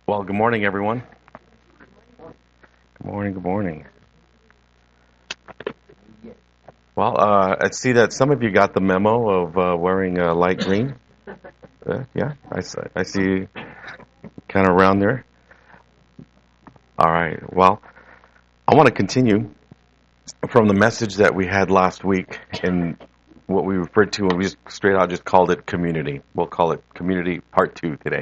Well, good morning, everyone. Good morning, good morning. Well, I see that some of you got the memo of wearing light green. Yeah, I see you kind of around there. All right. Well, I want to continue from the message that we had last week in what we referred to, and we just straight out just called it community. We'll call it community part 2 today.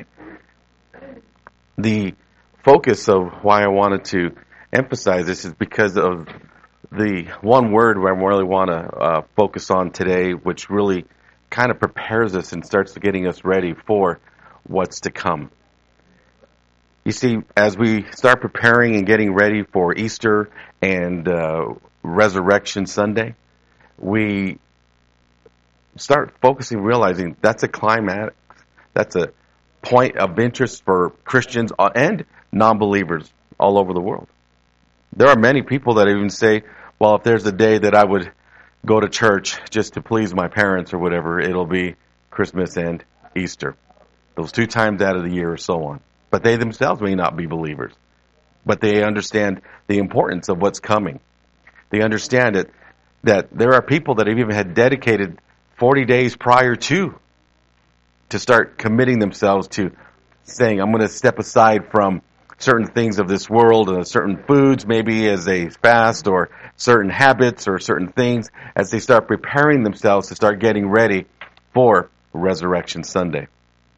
The focus of why I wanted to emphasize this is because of the one word where I really want to focus on today, which really kind of prepares us and starts getting us ready for what's to come. You see, as we start preparing and getting ready for Easter and Resurrection Sunday, we start focusing, realizing that's a climax, that's a point of interest for Christians and non-believers all over the world. There are many people that even say, well, if there's a day that I would go to church just to please my parents or whatever, it'll be Christmas and Easter. Those 2 times out of the year or so on. But they themselves may not be believers. But they understand the importance of what's coming. They understand that there are people that have even had dedicated 40 days prior to start committing themselves to saying, I'm going to step aside from certain things of this world and certain foods, maybe as they fast, or certain habits or certain things, as they start preparing themselves to start getting ready for Resurrection Sunday.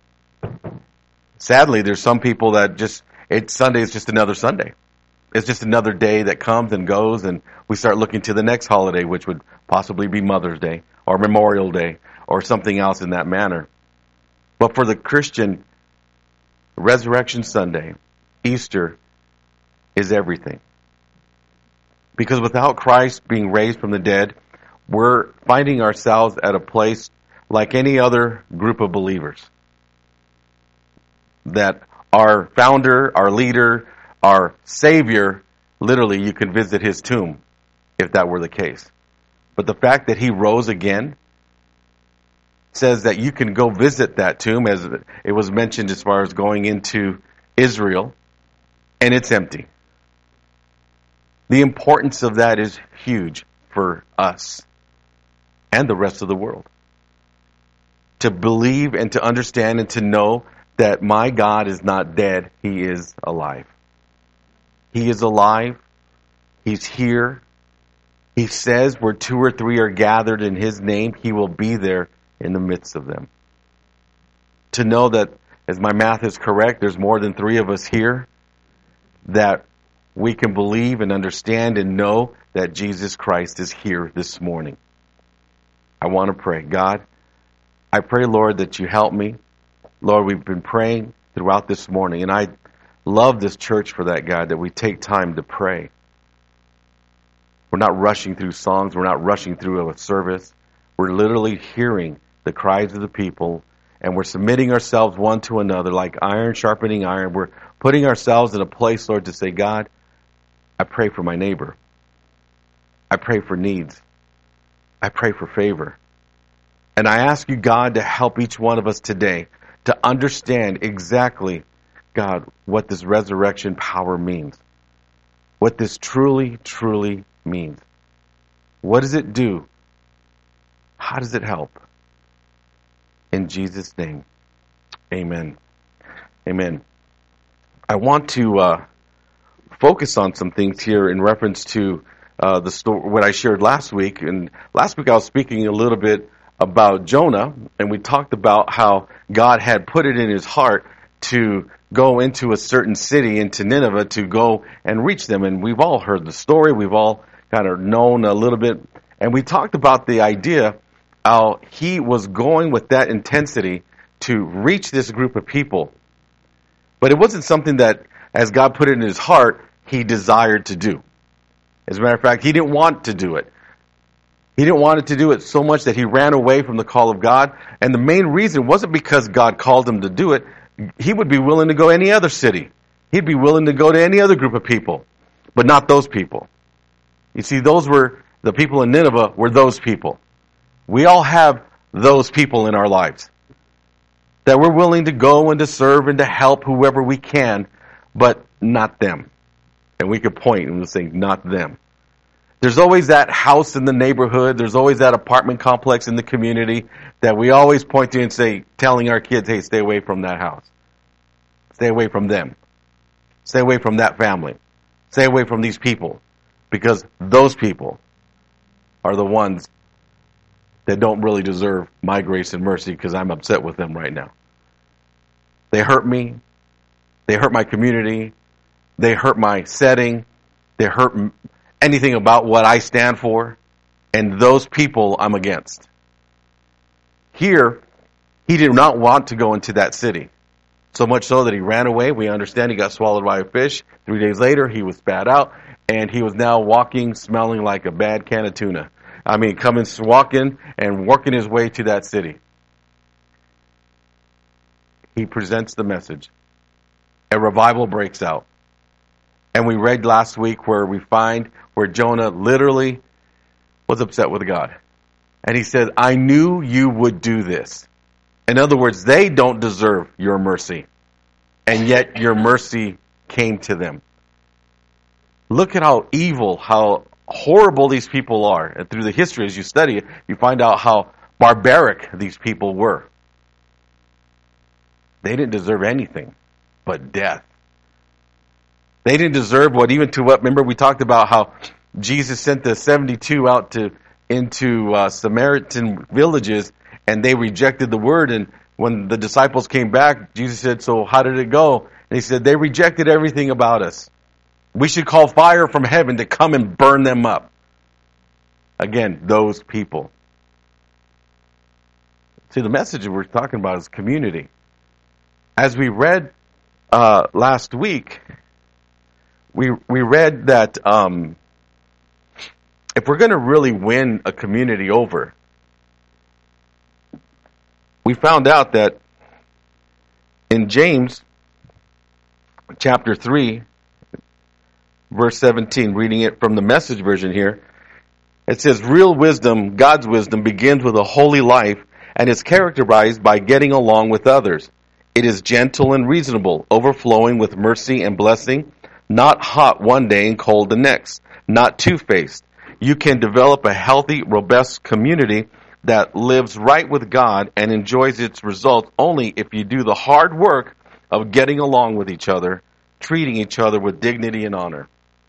Sadly, there's some people that Sunday is just another Sunday. It's just another day that comes and goes, and we start looking to the next holiday, which would possibly be Mother's Day or Memorial Day or something else in that manner. But for the Christian, Resurrection Sunday, Easter, is everything. Because without Christ being raised from the dead, we're finding ourselves at a place like any other group of believers. That our founder, our leader, our Savior, literally you can visit his tomb if that were the case. But the fact that he rose again says that you can go visit that tomb, as it was mentioned as far as going into Israel, and it's empty. The importance of that is huge for us and the rest of the world. To believe and to understand and to know that my God is not dead, he is alive. He is alive. He's here. He says where 2 or 3 are gathered in his name, he will be there in the midst of them. To know that, as my math is correct, there's more than 3 of us here, that we can believe and understand and know that Jesus Christ is here this morning. I want to pray. God, I pray, Lord, that you help me. Lord, we've been praying throughout this morning, and I love this church for that, God, that we take time to pray. We're not rushing through songs. We're not rushing through a service. We're literally hearing the cries of the people, and we're submitting ourselves one to another like iron sharpening iron. We're putting ourselves in a place, Lord, to say, God, I pray for my neighbor. I pray for needs. I pray for favor. And I ask you, God, to help each one of us today to understand exactly, God, what this resurrection power means. What this truly, truly means. What does it do? How does it help? In Jesus' name, amen. Amen. I want to focus on some things here in reference to the story, what I shared last week. And last week I was speaking a little bit about Jonah, and we talked about how God had put it in his heart to go into a certain city, into Nineveh, to go and reach them. And we've all heard the story. We've all kind of known a little bit. And we talked about the idea how he was going with that intensity to reach this group of people. But it wasn't something that, as God put it in his heart, he desired to do. As a matter of fact, he didn't want to do it. He didn't want to do it so much that he ran away from the call of God. And the main reason wasn't because God called him to do it. He would be willing to go to any other city. He'd be willing to go to any other group of people, but not those people. You see, those were the people in Nineveh were those people. We all have those people in our lives that we're willing to go and to serve and to help whoever we can, but not them. And we could point and say, not them. There's always that house in the neighborhood. There's always that apartment complex in the community that we always point to and say, telling our kids, hey, stay away from that house. Stay away from them. Stay away from that family. Stay away from these people. Because those people are the ones that don't really deserve my grace and mercy because I'm upset with them right now. They hurt me. They hurt my community. They hurt my setting. They hurt anything about what I stand for. And those people I'm against. Here, he did not want to go into that city. So much so that he ran away. We understand he got swallowed by a fish. 3 days later, he was spat out. And he was now walking, smelling like a bad can of tuna. I mean, walking and working his way to that city. He presents the message. A revival breaks out. And we read last week where we find where Jonah literally was upset with God. And he said, I knew you would do this. In other words, they don't deserve your mercy. And yet your mercy came to them. Look at how evil, how horrible these people are. And through the history, as you study it, you find out how barbaric these people were. They didn't deserve anything but death. They didn't deserve remember we talked about how Jesus sent the 72 out into Samaritan villages, and they rejected the word. And when the disciples came back, Jesus said, so how did it go? And he said, they rejected everything about us. We should call fire from heaven to come and burn them up. Again, those people. See, the message we're talking about is community. As we read last week, we read that if we're going to really win a community over, we found out that in James chapter 3, verse 17, reading it from the Message version here, it says, real wisdom, God's wisdom, begins with a holy life and is characterized by getting along with others. It is gentle and reasonable, overflowing with mercy and blessing, not hot one day and cold the next, not two-faced. You can develop a healthy, robust community that lives right with God and enjoys its results only if you do the hard work of getting along with each other, treating each other with dignity and honor.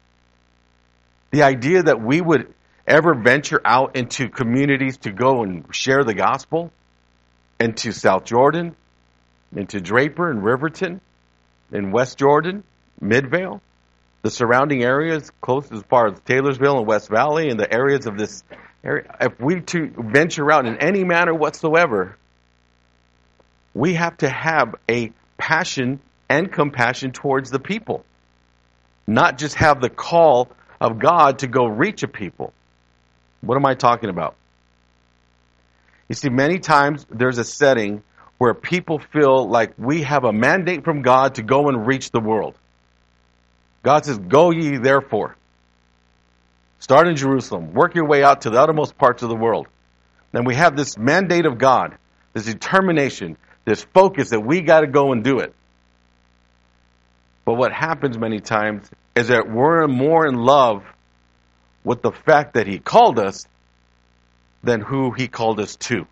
The idea that we would ever venture out into communities to go and share the gospel, into South Jordan, into Draper and Riverton, in West Jordan, Midvale, the surrounding areas close as far as Taylorsville and West Valley and the areas of this area, if we to venture out in any manner whatsoever, we have to have a passion and compassion towards the people. Not just have the call of God to go reach a people. What am I talking about? You see, many times there's a setting where people feel like we have a mandate from God to go and reach the world. God says, go ye therefore. Start in Jerusalem. Work your way out to the uttermost parts of the world. Then we have this mandate of God, this determination, this focus that we got to go and do it. But what happens many times is that we're more in love with the fact that He called us than who He called us to.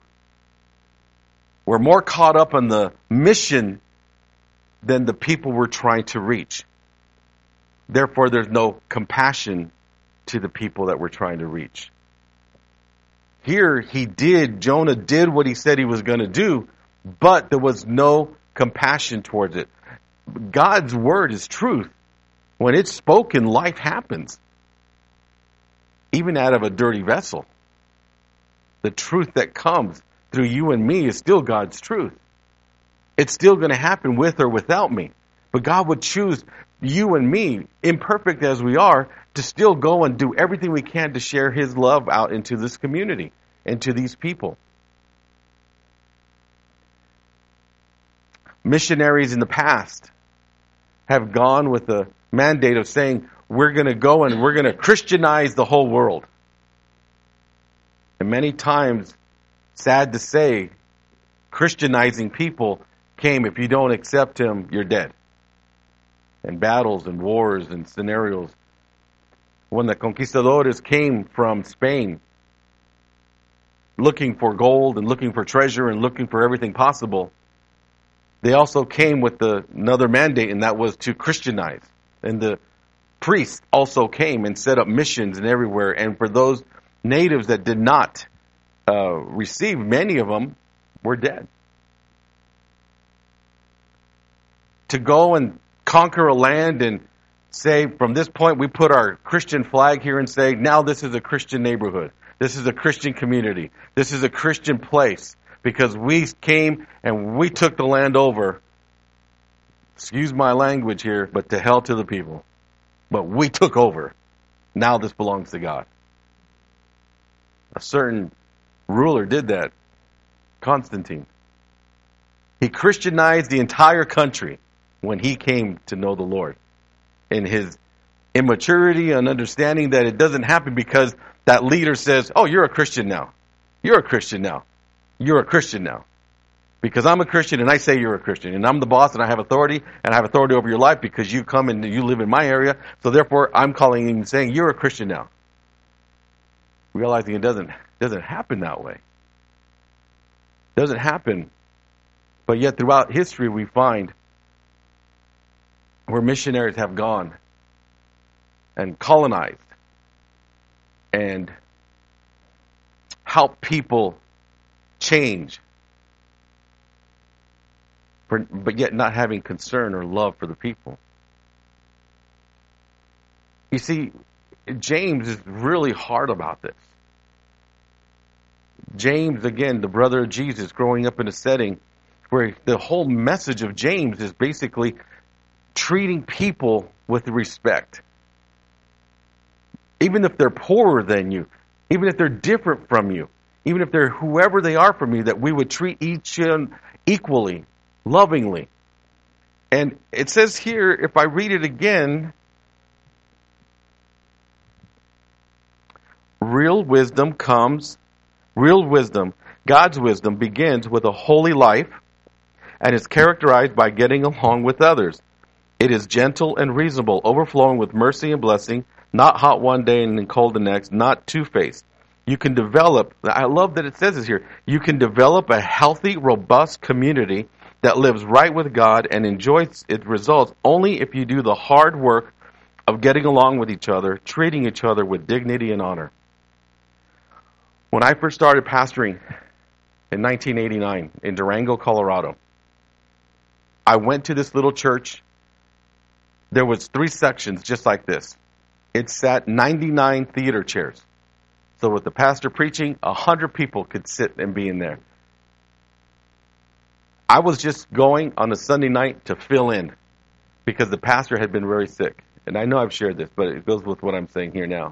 We're more caught up in the mission than the people we're trying to reach. Therefore, there's no compassion to the people that we're trying to reach. Here, Jonah did what he said he was going to do, but there was no compassion towards it. God's word is truth. When it's spoken, life happens. Even out of a dirty vessel. The truth that comes through you and me is still God's truth. It's still going to happen with or without me. But God would choose you and me, imperfect as we are, to still go and do everything we can to share His love out into this community and to these people. Missionaries in the past have gone with the mandate of saying, we're going to go and we're going to Christianize the whole world. And many times, sad to say, Christianizing people came, if you don't accept Him, you're dead. and battles and wars and scenarios. When the conquistadores came from Spain looking for gold and looking for treasure and looking for everything possible, they also came with another mandate, and that was to Christianize. And the priests also came and set up missions and everywhere. And for those natives that did not receive, many of them were dead. To go and conquer a land and say, from this point, we put our Christian flag here and say, now this is a Christian neighborhood. This is a Christian community. This is a Christian place. Because we came and we took the land over. Excuse my language here, but to hell to the people. But we took over. Now this belongs to God. A certain ruler did that. Constantine. He Christianized the entire country when he came to know the Lord. In his immaturity and understanding that it doesn't happen because that leader says, oh, you're a Christian now. You're a Christian now. You're a Christian now. Because I'm a Christian and I say you're a Christian. And I'm the boss and I have authority and I have authority over your life because you come and you live in my area. So therefore I'm calling you and saying you're a Christian now. Realizing it doesn't happen that way. It doesn't happen. But yet throughout history we find where missionaries have gone and colonized and helped people change, but yet not having concern or love for the people. You see, James is really hard about this. James, again, the brother of Jesus, growing up in a setting where the whole message of James is basically treating people with respect. Even if they're poorer than you, even if they're different from you, even if they're whoever they are from you, that we would treat each equally, lovingly. And it says here, if I read it again, real wisdom, God's wisdom begins with a holy life and is characterized by getting along with others. It is gentle and reasonable, overflowing with mercy and blessing, not hot one day and then cold the next, not two-faced. You can develop, I love that it says this here, you can develop a healthy, robust community that lives right with God and enjoys its results only if you do the hard work of getting along with each other, treating each other with dignity and honor. When I first started pastoring in 1989 in Durango, Colorado, I went to this little church. There was 3 sections just like this. It sat 99 theater chairs. So with the pastor preaching, 100 people could sit and be in there. I was just going on a Sunday night to fill in because the pastor had been very sick. And I know I've shared this, but it goes with what I'm saying here now.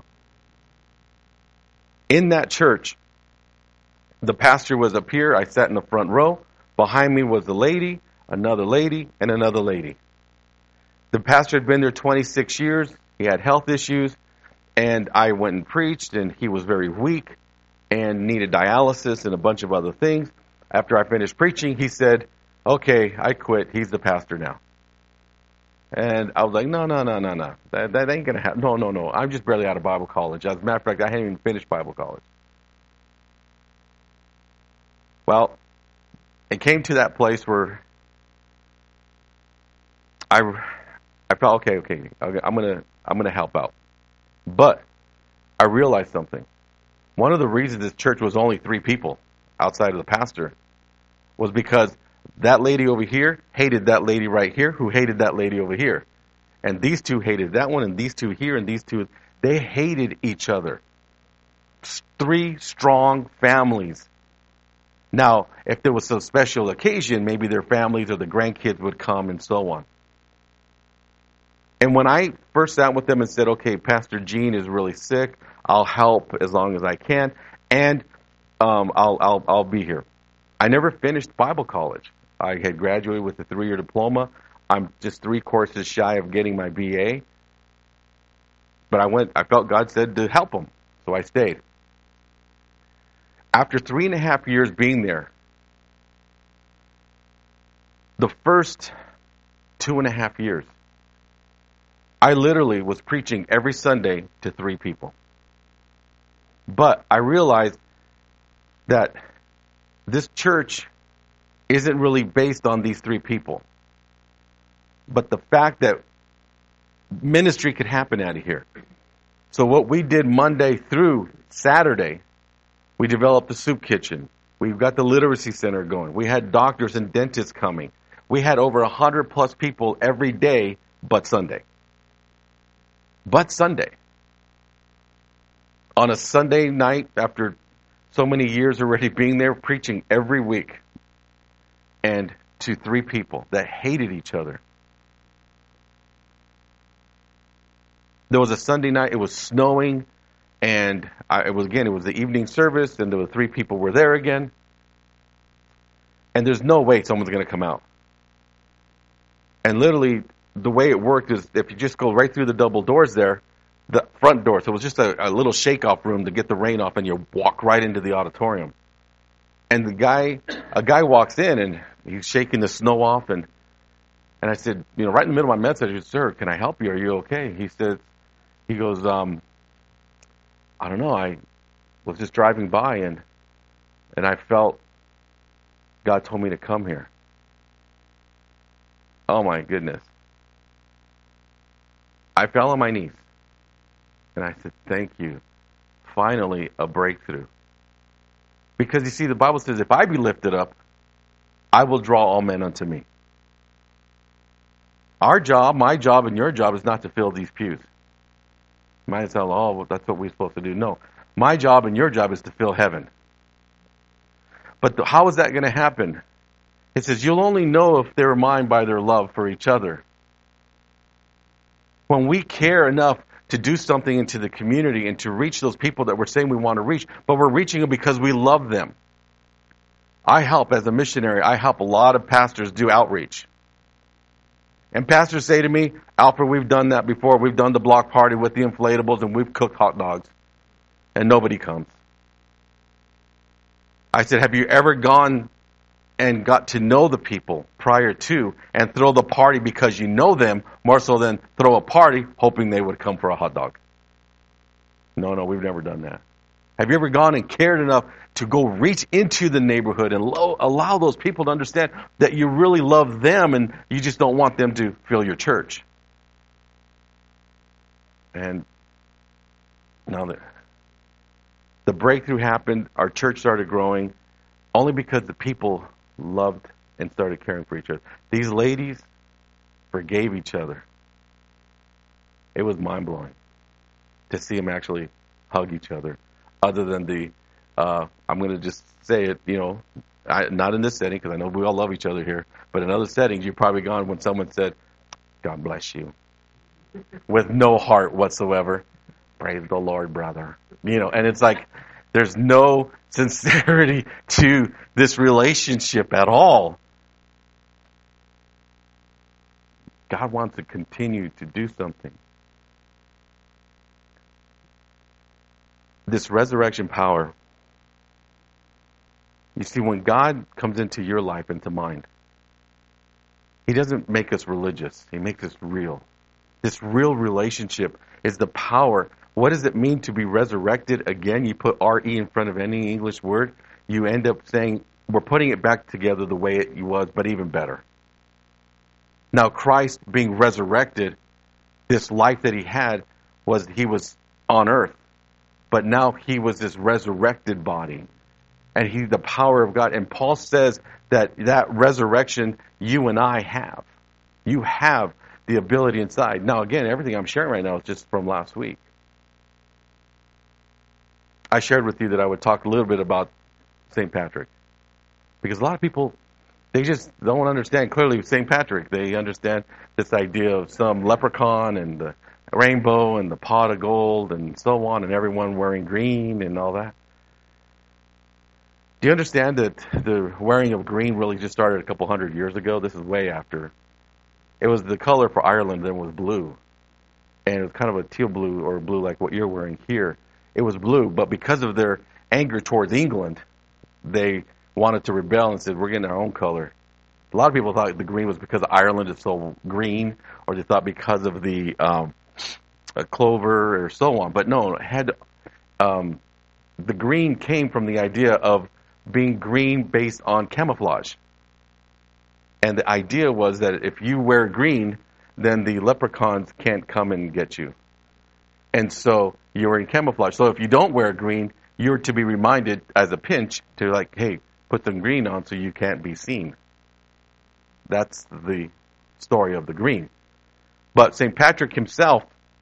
In that church, the pastor was up here. I sat in the front row. Behind me was a lady, another lady, and another lady. The pastor had been there 26 years. He had health issues. And I went and preached, and he was very weak and needed dialysis and a bunch of other things. After I finished preaching, he said, okay, I quit. He's the pastor now. And I was like, no. That ain't going to happen. No. I'm just barely out of Bible college. As a matter of fact, I hadn't even finished Bible college. Well, it came to that place where I felt, okay, I'm gonna help out. But I realized something. One of the reasons this church was only 3 people outside of the pastor was because that lady over here hated that lady right here who hated that lady over here. And these 2 hated that one, and these 2 here, and these 2, they hated each other. 3 strong families. Now, if there was some special occasion, maybe their families or the grandkids would come and so on. And when I first sat with them and said, okay, Pastor Gene is really sick, I'll help as long as I can, and I'll be here. I never finished Bible college. I had graduated with a 3-year diploma. I'm just 3 courses shy of getting my BA. But I felt God said to help them, so I stayed. After 3.5 years being there, the first 2.5 years, I literally was preaching every Sunday to 3 people. But I realized that this church isn't really based on these 3 people. But the fact that ministry could happen out of here. So what we did Monday through Saturday, we developed the soup kitchen. We've got the literacy center going. We had doctors and dentists coming. We had over 100 plus people every day but Sunday. But Sunday. On a Sunday night, after so many years already being there, preaching every week. And to 3 people that hated each other. There was a Sunday night, it was snowing, and it was the evening service, and there were 3 people were there again. And there's no way someone's going to come out. And literally, the way it worked is if you just go right through the double doors there, the front door, so it was just a little shake-off room to get the rain off, and you walk right into the auditorium. And a guy walks in, and he's shaking the snow off, and I said, right in the middle of my message, I said, "Sir, can I help you? Are you okay?" He goes, "I don't know, I was just driving by, and I felt God told me to come here." Oh my goodness. I fell on my knees. And I said, "Thank you. Finally, a breakthrough." Because you see, the Bible says, if I be lifted up, I will draw all men unto me. Our job, my job, and your job is not to fill these pews. You might say, "Oh, well, that's what we're supposed to do." No. My job and your job is to fill heaven. But how is that going to happen? It says, you'll only know if they're mine by their love for each other. When we care enough to do something into the community and to reach those people that we're saying we want to reach, but we're reaching them because we love them. I help, as a missionary, I help a lot of pastors do outreach. And pastors say to me, "Alfred, we've done that before. We've done the block party with the inflatables and we've cooked hot dogs. And nobody comes." I said, "Have you ever gone and got to know the people prior to and throw the party because you know them more so than throw a party hoping they would come for a hot dog?" No, we've never done that. Have you ever gone and cared enough to go reach into the neighborhood and allow those people to understand that you really love them and you just don't want them to fill your church? And now the breakthrough happened. Our church started growing only because the people loved and started caring for each other. These ladies forgave each other. It was mind-blowing to see them actually hug each other. Other than I'm going to just say it, not in this setting because I know we all love each other here, but in other settings you've probably gone when someone said, "God bless you," with no heart whatsoever. "Praise the Lord, brother." And it's like there's no sincerity to this relationship at all. God wants to continue to do something. This resurrection power, you see, when God comes into your life, into mine, He doesn't make us religious. He makes us real. This real relationship is the power. What does it mean to be resurrected again? You put R-E in front of any English word, you end up saying, we're putting it back together the way it was, but even better. Now, Christ being resurrected, this life that He had He was on earth. But now He was this resurrected body. And He's the power of God. And Paul says that resurrection you and I have. You have the ability inside. Now, again, everything I'm sharing right now is just from last week. I shared with you that I would talk a little bit about St. Patrick. Because a lot of people, they just don't understand clearly St. Patrick. They understand this idea of some leprechaun and the rainbow and the pot of gold and so on, and everyone wearing green and all that. Do you understand that the wearing of green really just started a couple hundred years ago? This is way after. It was the color for Ireland, then was blue. And it was kind of a teal blue or blue like what you're wearing here. It was blue, but because of their anger towards England, they wanted to rebel and said, "We're getting our own color. A lot of people thought the green was because Ireland is so green, or they thought because of the clover or so on. But no, it had the green came from the idea of being green based on camouflage. And the idea was that if you wear green, then the leprechauns can't come and get you. And so you're wearing camouflage. So if you don't wear green, you're to be reminded as a pinch to like, hey, put some green on so you can't be seen. That's the story of the green. But St. Patrick himself,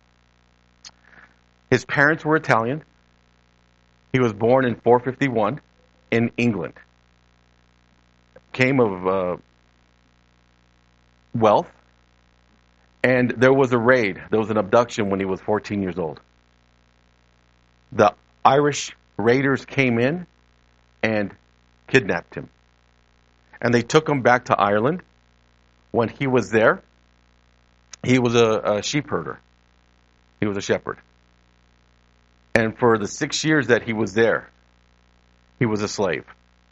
his parents were Italian. He was born in 451 in England. Came of wealth. And there was a raid. There was an abduction when he was 14 years old. The Irish raiders came in and kidnapped him. And they took him back to Ireland. When he was there, he was a sheep herder. He was a shepherd. And for the 6 years that he was there, he was a slave.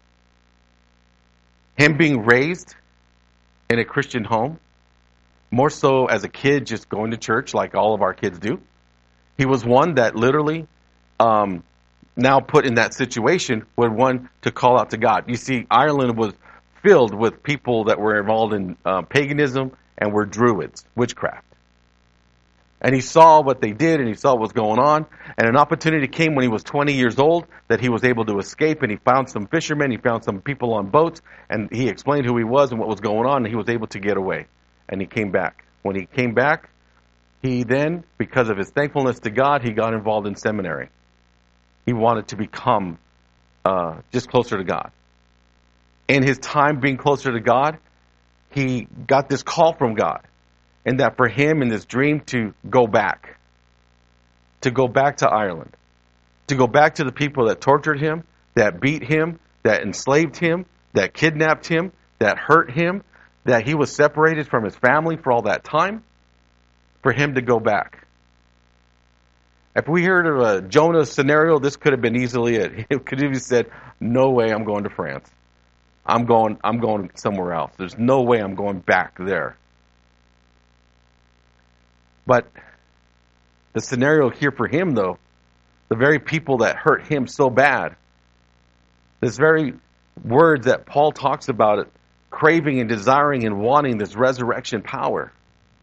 Him being raised in a Christian home, more so as a kid just going to church like all of our kids do, he was one that literally now put in that situation would one to call out to God. You see, Ireland was filled with people that were involved in paganism and were druids, witchcraft. And he saw what they did, and he saw what was going on. And an opportunity came when he was 20 years old that he was able to escape, and he found some fishermen, he found some people on boats, and he explained who he was and what was going on, and he was able to get away. And he came back. When he came back, he then, because of his thankfulness to God, he got involved in seminary. He wanted to become just closer to God. In his time being closer to God, he got this call from God. And that for him in this dream to go back to Ireland, to go back to the people that tortured him, that beat him, that enslaved him, that kidnapped him, that hurt him, that he was separated from his family for all that time, for him to go back. If we heard of a Jonah scenario, this could have been easily it. It could have said, no way I'm going to France. I'm going somewhere else. There's no way I'm going back there. But the scenario here for him, though, the very people that hurt him so bad, this very words that Paul talks about it, craving and desiring and wanting this resurrection power,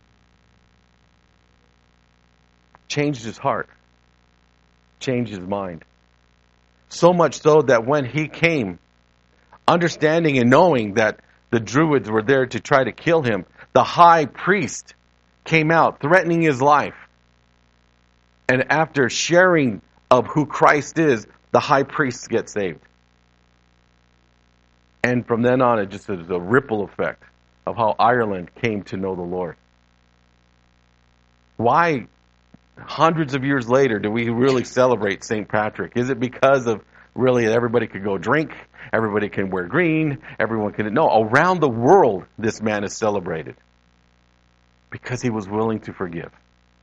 changed his heart, changed his mind. So much so that when he came, understanding and knowing that the Druids were there to try to kill him, the high priest came out threatening his life. And after sharing of who Christ is, the high priest gets saved. And from then on, it just is a ripple effect of how Ireland came to know the Lord. Why, hundreds of years later, do we really celebrate St. Patrick? Is it because of really everybody could go drink, everybody can wear green, everyone can... No, around the world, this man is celebrated. Because he was willing to forgive.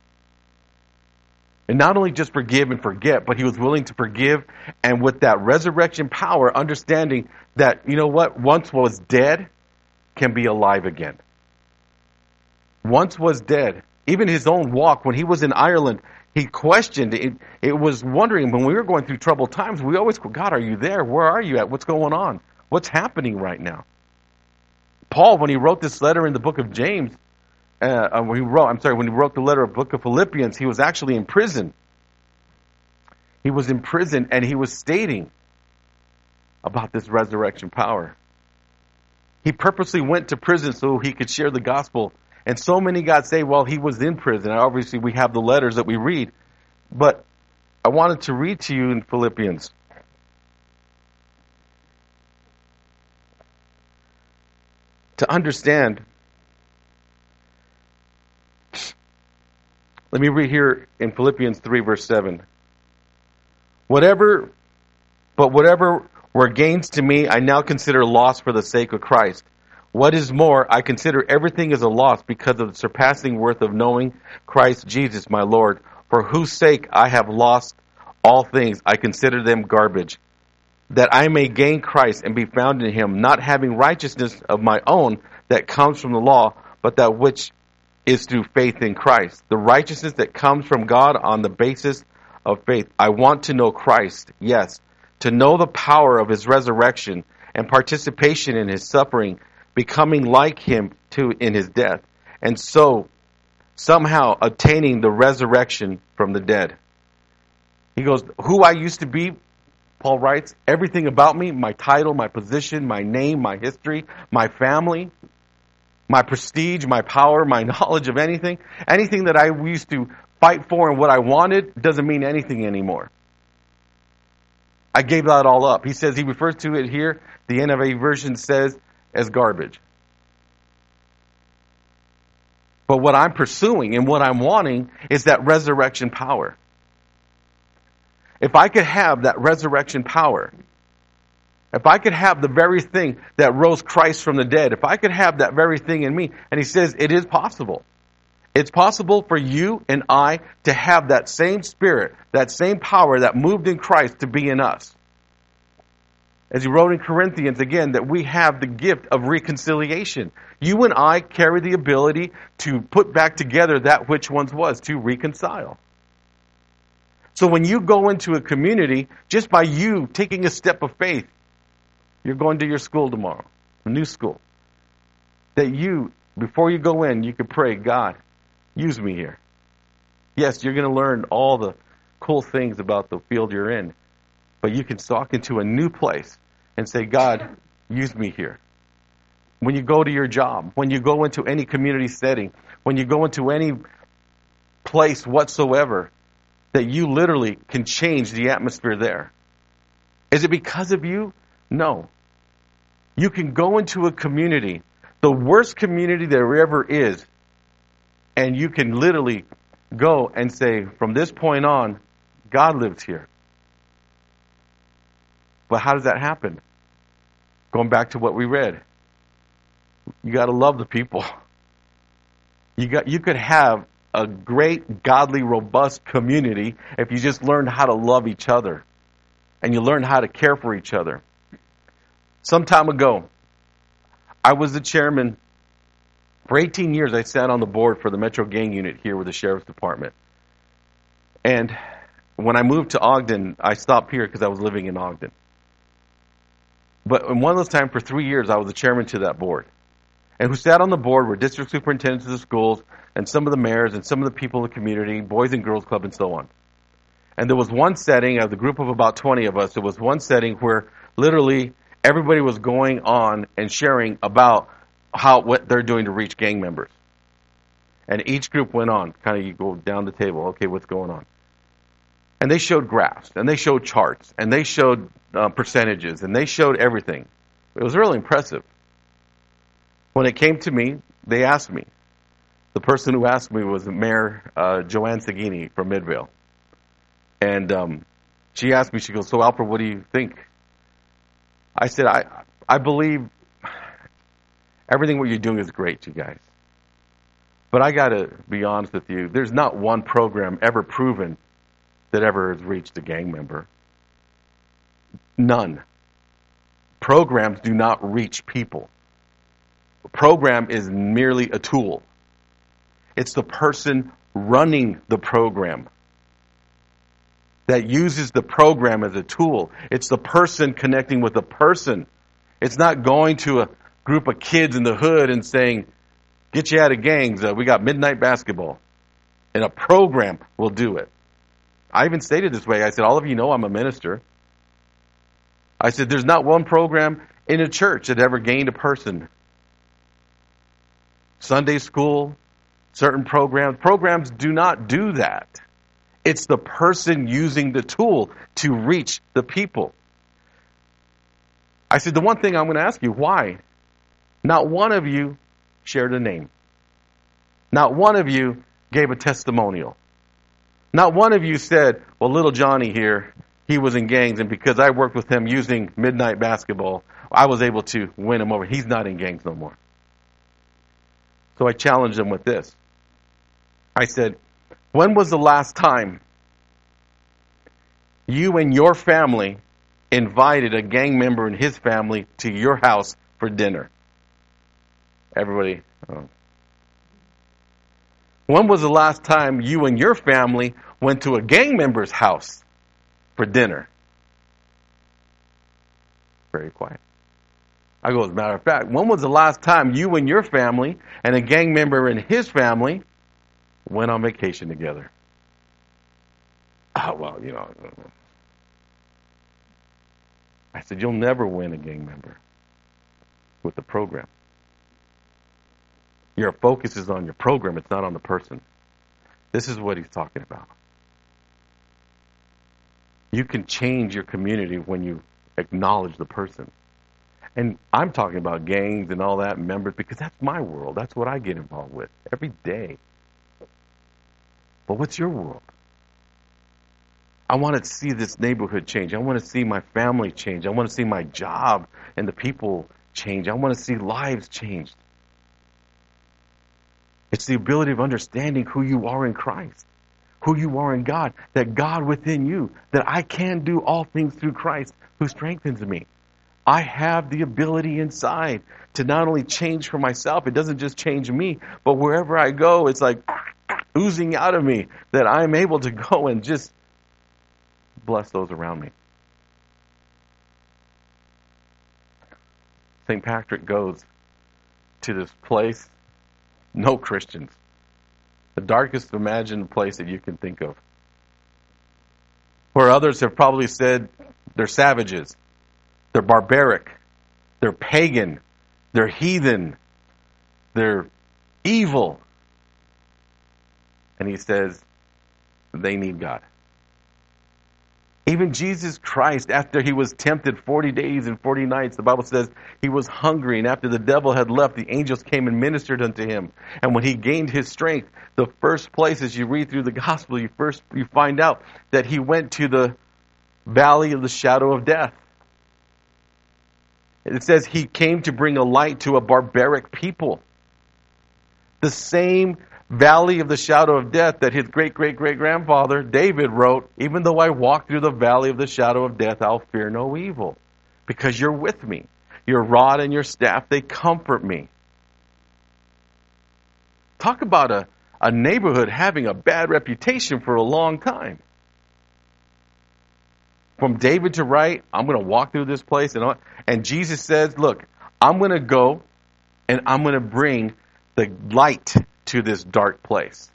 And not only just forgive and forget, but he was willing to forgive, and with that resurrection power, understanding that, you know what, once was dead can be alive again. Once was dead. Even his own walk, when he was in Ireland, he questioned, it was wondering, when we were going through troubled times, we always go, God, are you there? Where are you at? What's going on? What's happening right now? Paul, when he wrote this letter in the book of James, when he wrote the letter of book of Philippians, he was actually in prison. He was in prison, and he was stating about this resurrection power. He purposely went to prison so he could share the gospel. And so many got saved while he was in prison. And obviously we have the letters that we read. But I wanted to read to you in Philippians. To understand, let me read here in Philippians 3, verse 7. Whatever were gains to me, I now consider loss for the sake of Christ. What is more, I consider everything as a loss because of the surpassing worth of knowing Christ Jesus my Lord, for whose sake I have lost all things. I consider them garbage, that I may gain Christ and be found in him, not having righteousness of my own that comes from the law, but that which is through faith in Christ. The righteousness that comes from God on the basis of faith. I want to know Christ, yes, to know the power of his resurrection and participation in his suffering, becoming like him too in his death, and so somehow attaining the resurrection from the dead. He goes, who I used to be, Paul writes, everything about me, my title, my position, my name, my history, my family, my prestige, my power, my knowledge of anything that I used to fight for and what I wanted doesn't mean anything anymore. I gave that all up. He says, he refers to it here, the NIV version says, as garbage. But what I'm pursuing and what I'm wanting is that resurrection power. If I could have that resurrection power, if I could have the very thing that rose Christ from the dead, if I could have that very thing in me, and he says it is possible. It's possible for you and I to have that same spirit, that same power that moved in Christ to be in us. As he wrote in Corinthians again, that we have the gift of reconciliation. You and I carry the ability to put back together that which once was, to reconcile. So when you go into a community, just by you taking a step of faith, you're going to your school tomorrow, a new school, that you, before you go in, you could pray, God, use me here. Yes, you're going to learn all the cool things about the field you're in, but you can walk into a new place and say, God, use me here. When you go to your job, when you go into any community setting, when you go into any place whatsoever, that you literally can change the atmosphere there. Is it because of you? No. You can go into a community, the worst community there ever is, and you can literally go and say, from this point on, God lives here. But how does that happen? Going back to what we read. You got to love the people. You could have a great, godly, robust community if you just learned how to love each other and you learn how to care for each other. Some time ago, I was the chairman. For 18 years, I sat on the board for the Metro Gang Unit here with the Sheriff's Department. And when I moved to Ogden, I stopped here because I was living in Ogden. But in one of those times, for 3 years, I was the chairman to that board. And who sat on the board were district superintendents of the schools and some of the mayors and some of the people in the community, Boys and Girls Club and so on. And there was one setting, of the group of about 20 of us, there was one setting where literally everybody was going on and sharing about what they're doing to reach gang members. And each group went on, kind of you go down the table, okay, what's going on? And they showed graphs, and they showed charts, and they showed percentages, and they showed everything. It was really impressive. When it came to me, they asked me. The person who asked me was Mayor Joanne Sagini from Midvale. And she asked me, she goes, so Alfred, what do you think? I said, I believe everything what you're doing is great, you guys. But I got to be honest with you, there's not one program ever proven that ever has reached a gang member. None. Programs do not reach people. A program is merely a tool. It's the person running the program that uses the program as a tool. It's the person connecting with the person. It's not going to a group of kids in the hood and saying, get you out of gangs, we got midnight basketball. And a program will do it. I even stated this way. I said, all of you know I'm a minister. I said, there's not one program in a church that ever gained a person. Sunday school, certain programs do not do that. It's the person using the tool to reach the people. I said, the one thing I'm going to ask you, why? Not one of you shared a name. Not one of you gave a testimonial. Not one of you said, well, little Johnny here, he was in gangs, and because I worked with him using midnight basketball, I was able to win him over. He's not in gangs no more. So I challenged him with this. I said, when was the last time you and your family invited a gang member and his family to your house for dinner? Everybody. Oh. When was the last time you and your family went to a gang member's house for dinner? Very quiet. I go, as a matter of fact, when was the last time you and your family and a gang member and his family went on vacation together? Oh, well, you know. I said, you'll never win a gang member with the program. Your focus is on your program. It's not on the person. This is what he's talking about. You can change your community when you acknowledge the person. And I'm talking about gangs and all that, members, because that's my world. That's what I get involved with every day. But what's your world? I want to see this neighborhood change. I want to see my family change. I want to see my job and the people change. I want to see lives changed. It's the ability of understanding who you are in Christ, who you are in God, that God within you, that I can do all things through Christ who strengthens me. I have the ability inside to not only change for myself, it doesn't just change me, but wherever I go, it's like oozing out of me that I'm able to go and just bless those around me. St. Patrick goes to this place, no Christians. The darkest imagined place that you can think of. Where others have probably said they're savages, they're barbaric, they're pagan, they're heathen, they're evil. And he says they need God. Even Jesus Christ, after he was tempted 40 days and 40 nights, the Bible says he was hungry, and after the devil had left, the angels came and ministered unto him. And when he gained his strength, the first place, as you read through the gospel, you find out that he went to the valley of the shadow of death. It says he came to bring a light to a barbaric people. The same valley of the shadow of death that his great-great-great-grandfather David wrote, even though I walk through the valley of the shadow of death, I'll fear no evil, because you're with me. Your rod and your staff, they comfort me. Talk about a neighborhood having a bad reputation for a long time. From David to write, I'm going to walk through this place, and Jesus says, look, I'm going to go and I'm going to bring the light to this dark place.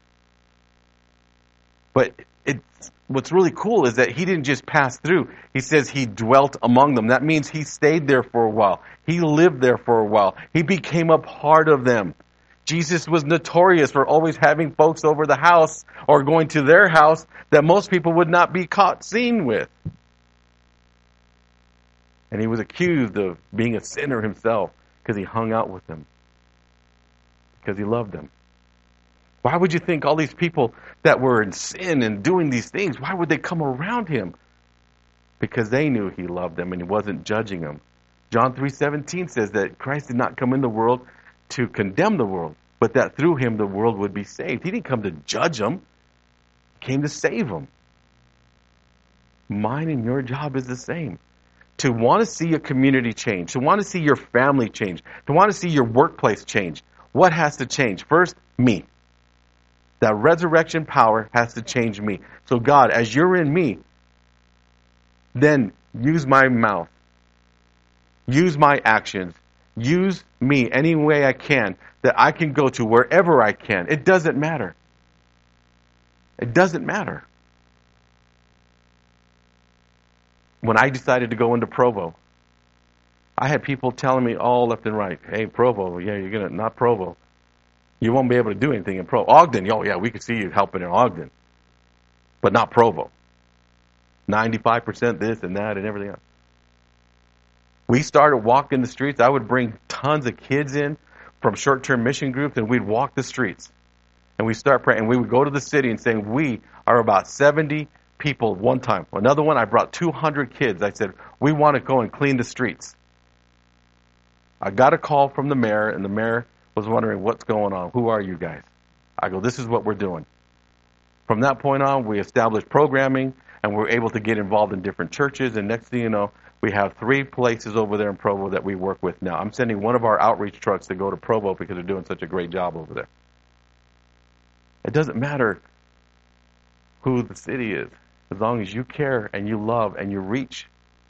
But what's really cool is that he didn't just pass through. He says he dwelt among them. That means he stayed there for a while. He lived there for a while. He became a part of them. Jesus was notorious for always having folks over the house or going to their house that most people would not be caught seen with. And he was accused of being a sinner himself because he hung out with them, because he loved them. Why would you think all these people that were in sin and doing these things, why would they come around him? Because they knew he loved them and he wasn't judging them. John 3:17 says that Christ did not come in the world to condemn the world, but that through him the world would be saved. He didn't come to judge them. He came to save them. Mine and your job is the same. To want to see a community change, to want to see your family change, to want to see your workplace change, what has to change? First, me. That resurrection power has to change me. So God, as you're in me, then use my mouth, use my actions, use me any way I can, that I can go to wherever I can. It doesn't matter. It doesn't matter. When I decided to go into Provo, I had people telling me all left and right, hey, Provo, yeah, you're going to, not Provo. You won't be able to do anything in Provo. Ogden, oh yeah, we could see you helping in Ogden. But not Provo. 95% this and that and everything else. We started walking the streets. I would bring tons of kids in from short-term mission groups, and we'd walk the streets. And we start praying. And we would go to the city and saying, we are about 70 people one time. Another one, I brought 200 kids. I said, we want to go and clean the streets. I got a call from the mayor, and the mayor was wondering, what's going on? Who are you guys? I go, this is what we're doing. From that point on, we established programming, and we were able to get involved in different churches, and next thing you know, We have 3 places over there in Provo that we work with now. I'm sending one of our outreach trucks to go to Provo because they're doing such a great job over there. It doesn't matter who the city is, as long as you care and you love and you reach.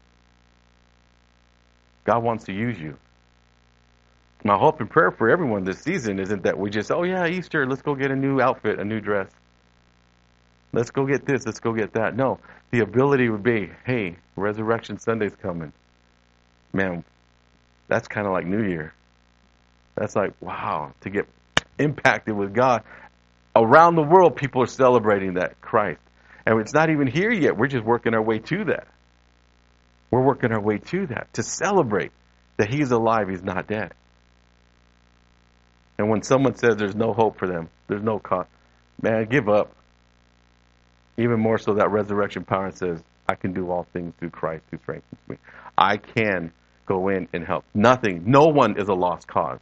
God wants to use you. My hope and prayer for everyone this season isn't that we just, oh yeah, Easter, let's go get a new outfit, a new dress. Let's go get this, let's go get that. No, the ability would be, hey, Resurrection Sunday's coming. Man, that's kind of like New Year. That's like, wow, to get impacted with God. Around the world, people are celebrating that Christ. And it's not even here yet. We're just working our way to that. We're working our way to that, to celebrate that He's alive, He's not dead. And when someone says there's no hope for them, there's no cause, man, give up. Even more so, that resurrection power says, I can do all things through Christ who strengthens me. I can go in and help. Nothing, no one is a lost cause.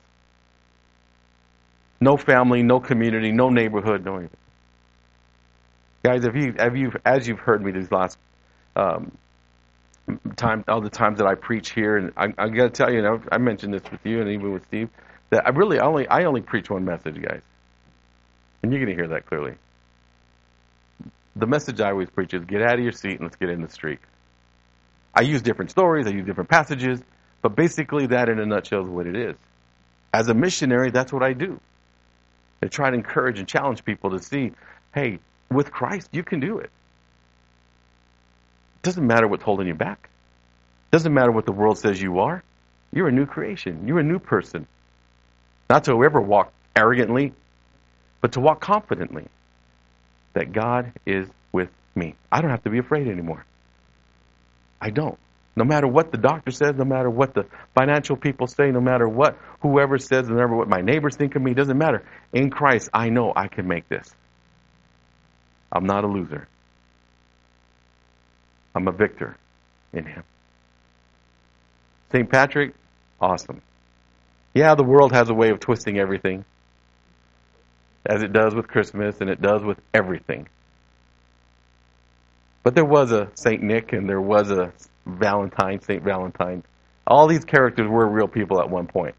No family, no community, no neighborhood, no anything. Guys, as you've heard me these last all the times that I preach here, and I got to tell you, I mentioned this with you and even with Steve, that I only preach one message, guys, and you're going to hear that clearly. The message I always preach is get out of your seat and let's get in the street. I use different stories, I use different passages, but basically that in a nutshell is what it is. As a missionary, that's what I do. I try to encourage and challenge people to see, hey, with Christ, you can do it. It doesn't matter what's holding you back. It doesn't matter what the world says you are. You're a new creation. You're a new person. Not to ever walk arrogantly, but to walk confidently that God is with me. I don't have to be afraid anymore. I don't. No matter what the doctor says, no matter what the financial people say, no matter what whoever says, no matter what my neighbors think of me, doesn't matter. In Christ, I know I can make this. I'm not a loser. I'm a victor in Him. St. Patrick, awesome. Yeah, the world has a way of twisting everything, as it does with Christmas and it does with everything. But there was a St. Nick and there was a Valentine, St. Valentine. All these characters were real people at one point.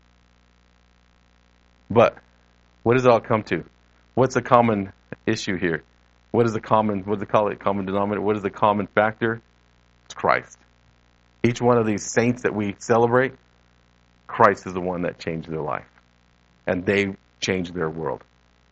But what does it all come to? What's the common issue here? What is the common, what do they call it, common denominator? What is the common factor? It's Christ. Each one of these saints that we celebrate, Christ is the one that changed their life. And they changed their world.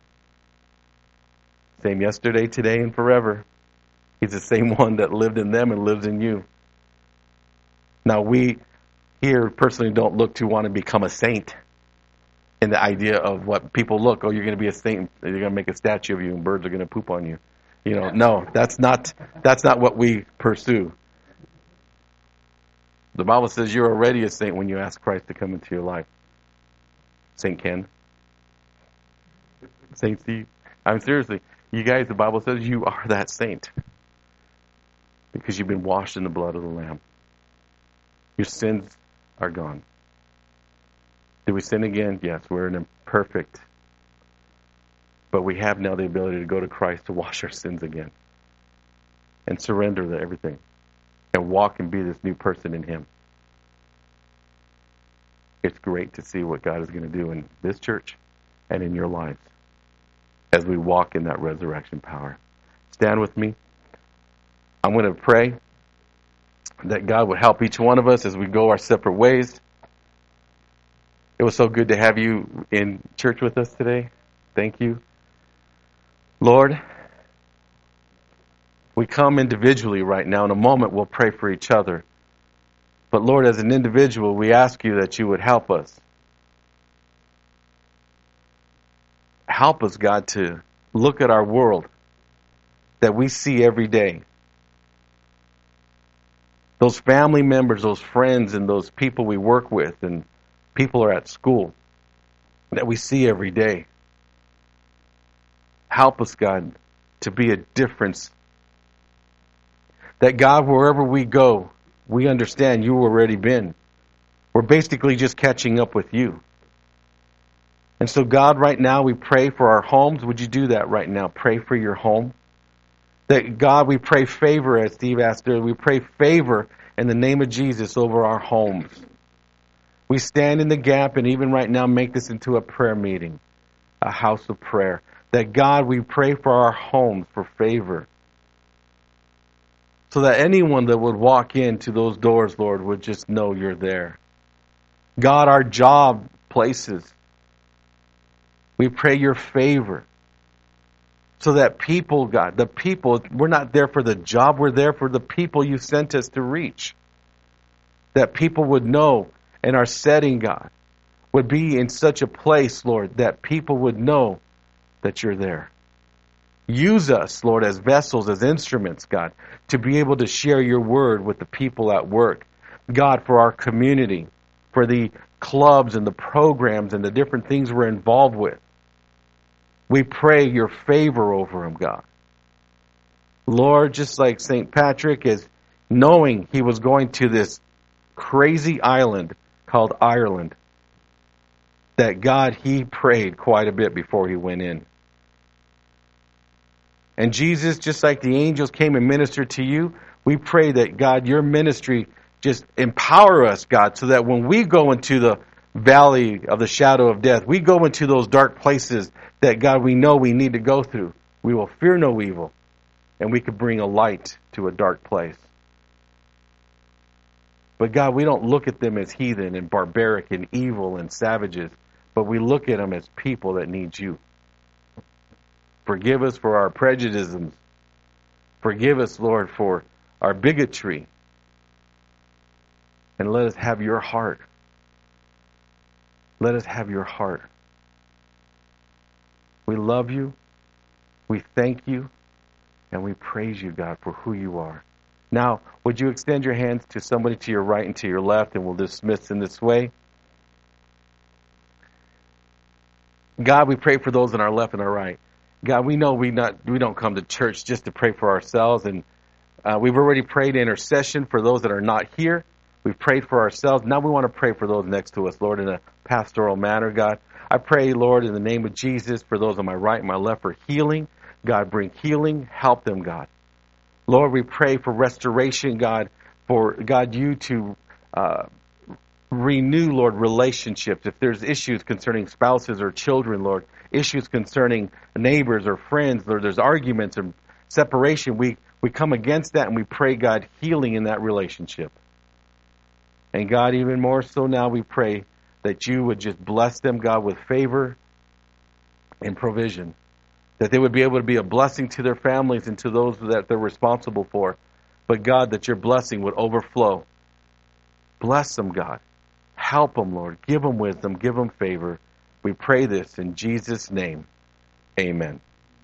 Same yesterday, today, and forever. He's the same one that lived in them and lives in you. Now we here personally don't look to want to become a saint in the idea of what people look, oh, you're going to be a saint, they're going to make a statue of you and birds are going to poop on you. You know, no, that's not what we pursue. The Bible says you're already a saint when you ask Christ to come into your life. Saint Ken. Saint Steve. I'm seriously, you guys, the Bible says you are that saint. Because you've been washed in the blood of the Lamb. Your sins are gone. Do we sin again? Yes, we're imperfect. But we have now the ability to go to Christ to wash our sins again. And surrender to everything. And walk and be this new person in Him. It's great to see what God is going to do in this church and in your lives as we walk in that resurrection power. Stand with me. I'm going to pray that God would help each one of us as we go our separate ways. It was so good to have you in church with us today. Thank you. Lord, we come individually right now. In a moment, we'll pray for each other. But Lord, as an individual, we ask you that you would help us. Help us, God, to look at our world that we see every day. Those family members, those friends, and those people we work with, and people are at school that we see every day. Help us, God, to be a difference. That, God, wherever we go, we understand you've already been. We're basically just catching up with you. And so, God, right now we pray for our homes. Would you do that right now? Pray for your home. That, God, we pray favor, as Steve asked earlier. We pray favor in the name of Jesus over our homes. We stand in the gap and even right now make this into a prayer meeting, a house of prayer. That God, we pray for our homes for favor. So that anyone that would walk into those doors, Lord, would just know you're there. God, our job places, we pray your favor. So that people, God, the people, we're not there for the job, we're there for the people you sent us to reach. That people would know in our setting, God, would be in such a place, Lord, that people would know that you're there. Use us, Lord, as vessels, as instruments, God, to be able to share your word with the people at work. God, for our community, for the clubs and the programs and the different things we're involved with. We pray your favor over them, God. Lord, just like St. Patrick is knowing he was going to this crazy island called Ireland, that God, he prayed quite a bit before he went in. And Jesus, just like the angels came and ministered to you, we pray that, God, your ministry just empower us, God, so that when we go into the valley of the shadow of death, we go into those dark places that, God, we know we need to go through. We will fear no evil, and we could bring a light to a dark place. But God, we don't look at them as heathen and barbaric and evil and savages, but we look at them as people that need you. Forgive us for our prejudices. Forgive us, Lord, for our bigotry. And let us have your heart. Let us have your heart. We love you. We thank you. And we praise you, God, for who you are. Now, would you extend your hands to somebody to your right and to your left, and we'll dismiss in this way. God, we pray for those on our left and our right. God, we know we don't come to church just to pray for ourselves, and we've already prayed intercession for those that are not here. We've prayed for ourselves. Now we want to pray for those next to us, Lord, in a pastoral manner, God. I pray, Lord, in the name of Jesus, for those on my right and my left for healing. God, bring healing. Help them, God. Lord, we pray for restoration, God, for, God, you to renew, Lord, relationships. If there's issues concerning spouses or children, Lord, issues concerning neighbors or friends, Lord, there's arguments and separation, we come against that and we pray, God, healing in that relationship. And God, even more so now, we pray that you would just bless them, God, with favor and provision. That they would be able to be a blessing to their families and to those that they're responsible for. But God, that your blessing would overflow. Bless them, God. Help them, Lord. Give them wisdom. Give them favor. We pray this in Jesus' name. Amen.